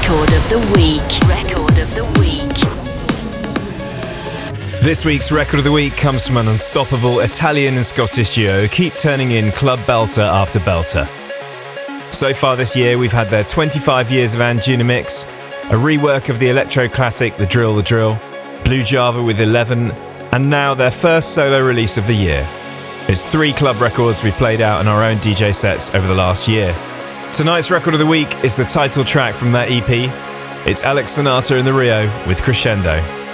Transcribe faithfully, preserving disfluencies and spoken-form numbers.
Record of the Week. Record of the Week. This week's Record of the Week comes from an unstoppable Italian and Scottish duo who keep turning in club belter after belter. So far this year, we've had their twenty-five years of Anjuna a rework of the electro classic The Drill The Drill, Blue Java with eleven, and now their first solo release of the year. It's three club records we've played out in our own D J sets over the last year. Tonight's Record of the Week is the title track from that E P. It's Alex Sonata and the Rio with Crescendo.